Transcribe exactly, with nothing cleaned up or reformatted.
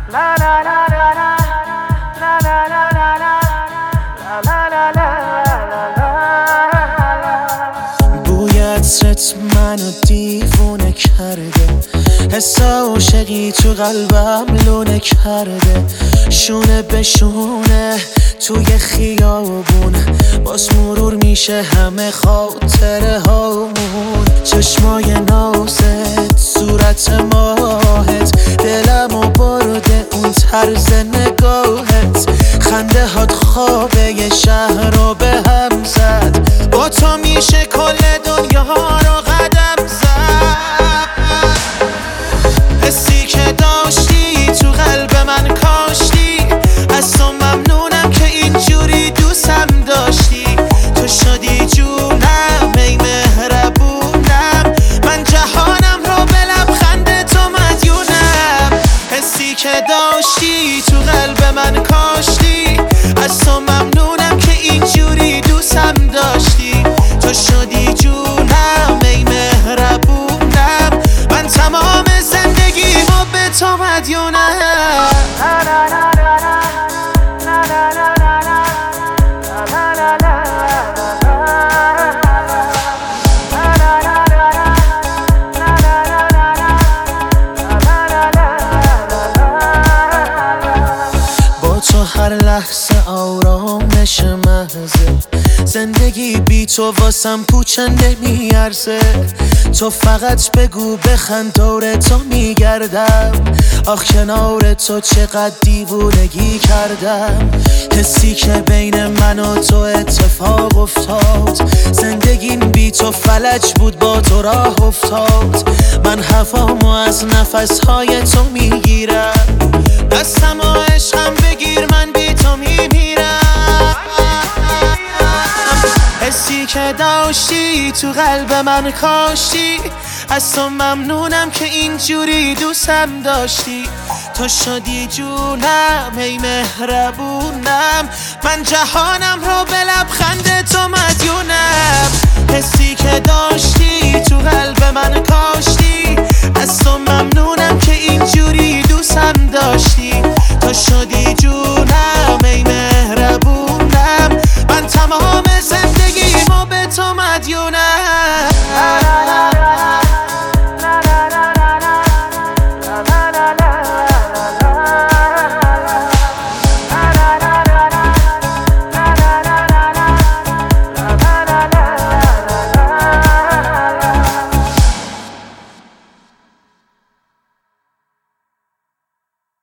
بوی عطرت منو دیوونه کرده، حس عاشقی تو قلبم لونه کرده. شونه به شونه توی خیابونه، باز مرور میشه همه خاطره هامون. چشمای نازت، صورت ماهت، دلمو برده اون طرز نگاهت. خنده هات خوابه یه شهر رو به هم زد، با تو میشه کل دنیا رو قدم زد. حسی که داشتی تو قلب من کاشتی، از تو ممنونم که اینجوری دوستم داشتی. تو شدی جونم ای مهربونم، من جهانم رو به لبخند تو مدیونم. حسی که داشتی تو قلب من کاشتی، از تو ممنونم که اینجوری دوستم داشتی. تو شدی جونم ای مهربونم، من تمام زندگیمو به تو مدیونم. تو هر لحظه آرامش محضه، زندگی بی تو واسم پوچنده میارزه. تو فقط بگو بخند دور تو میگردم، آخ کنار تو چقدر دیوونگی کردم. حسی که بین من و تو اتفاق افتاد، زندگیم بی تو فلج بود با تو راه افتاد. من هوامو از نفسهای تو میگیرم، دستم و عشقم بگیر من بی تو میمیرم. حسی که داشتی تو قلب من کاشتی، از تو ممنونم که اینجوری دوستم داشتی. تو شدی جونم ای مهربونم، من جهانم رو به لبخند تو مدیونم. حسی که داشتی تو قلب من کاشتی، از تو ممنونم که اینجوری